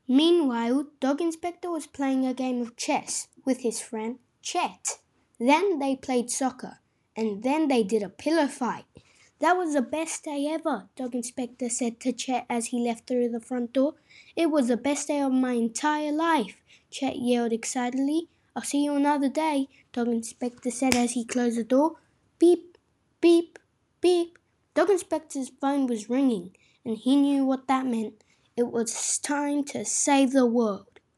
Meanwhile, Dog Inspector was playing a game of chess with his friend Chet. Then they played soccer, and then they did a pillow fight. "That was the best day ever," Dog Inspector said to Chet as he left through the front door. "It was the best day of my entire life," Chet yelled excitedly. "I'll see you another day," Dog Inspector said as he closed the door. Beep, beep, beep. Dog Inspector's phone was ringing, and he knew what that meant. It was time to save the world.